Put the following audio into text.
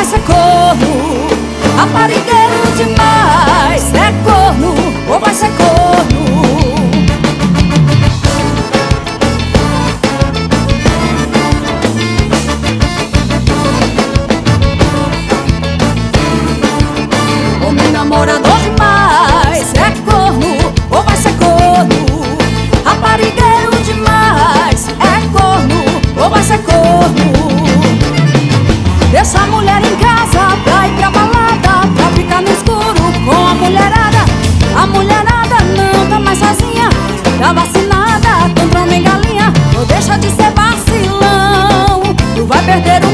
vai ser corno, raparigueiro demais. É corno ou vai ser corno. Homem namorador demais. É corno ou vai ser corno, raparigueiro demais. É corno ou vai ser corno. Deixa a mulher em casa pra ir pra balada, pra ficar no escuro com a mulherada. A mulherada não tá mais sozinha, tá vacinada contra homem galinha. Não deixa de ser vacilão, tu vai perder o